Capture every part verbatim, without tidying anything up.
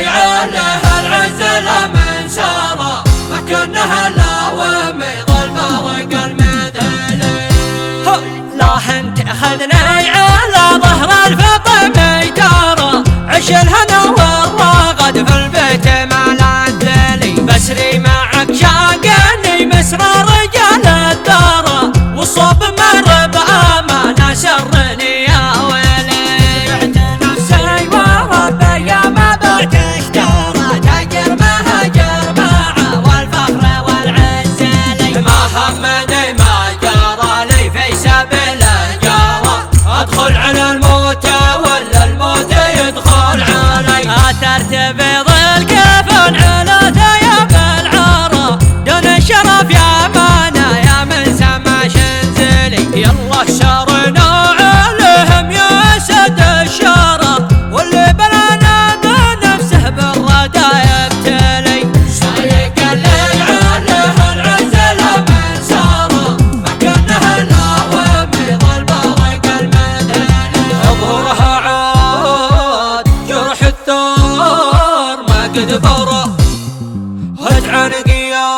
عليه العز من سارة ما كنا هلاوم يظل برق المثلي. لا انت اخذني على ظهر الفطم ترى عش الهنا والرغد في البيت ما العدلي. بسري معك شاقني مسرى رجال الدارة والصوب مر بأمانة سرني يا ويلي. بعت نفسي وربي يا ما بعت اشترى تاجر مهاجر معه والفخر والعز لي. ما همني ما جرى لي في سبيل الجارة ادخل على الموت ولا الموت يدخل علي. ترتبط الكفن على ثياب العارة دون الشرف يا مانا يا من سما شنزلي. يلا شرنا عليهم يا سد الشارة واللي بلانا بنفسه بالردى يبتلي. سايق الليل عليه العز من سارة ما كنا هلاوم يظل برق المثلي. ظهورها عاد جرح الثار ما قد برى هتعنق يا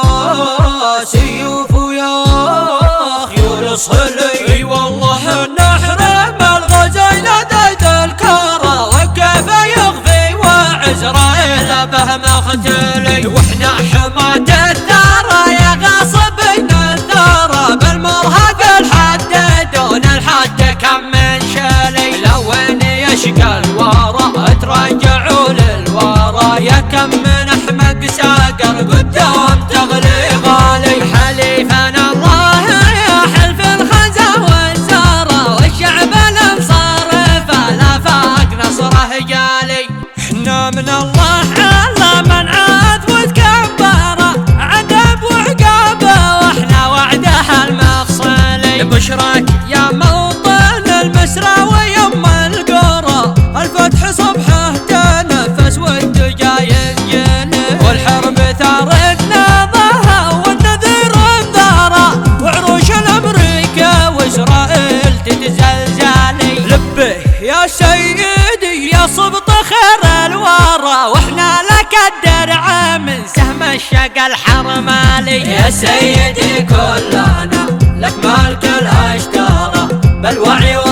سيوف ويا خيول صلي. اي والله نحرم الغزال دايد الكرى وكيف يخفي وعزرائيل به مختلي. واحنا حماة الثرى يا غاصبين الثرى بالمرهق الحد دون الحد كم من شلي. لو ان يشقى الورى ترجعوا للورى يا كم من احمق ساقر قدام تغلي غالي. حليفنا الله يا حلف الخزا والزارة والشعب الانصار فلا فاق نصره جالي. احنا من الله على من عاد وتكبره عذب وعقابه واحنا وعده المفصلي. بشرك يا موطن المسرى ويم القرى الفتح صبحه تنفس والدجا ينجلي. والحرب ثارت ناضها والنذير انذاره وعروش الامريكا واسرائيل تتزلزلي. لبيه يا سيدي يا صبط خير الورى واحنا لك الدرع من سهم الشقى الحرمالي. يا سيدي كلنا لك مالك الاشتارى بالوعي